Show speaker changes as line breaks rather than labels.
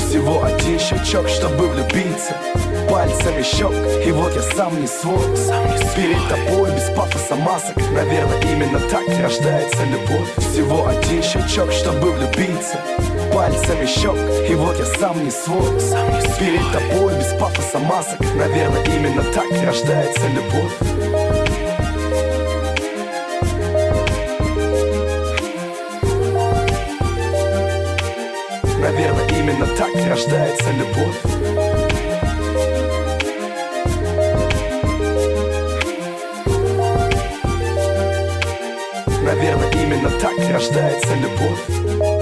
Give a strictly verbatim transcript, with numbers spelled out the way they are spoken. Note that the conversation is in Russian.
Всего один щелчок, чтобы влюбиться, пальцами щек, и вот я сам не свой. Перед тобой без пафоса масок, наверное, именно так рождается любовь. Всего один щелчок, чтобы влюбиться, пальцами щек, и вот я сам не свой. Перед тобой без пафоса масок, наверное, именно так рождается любовь. Наверное, именно так рождается любовь. Наверное, именно так рождается любовь.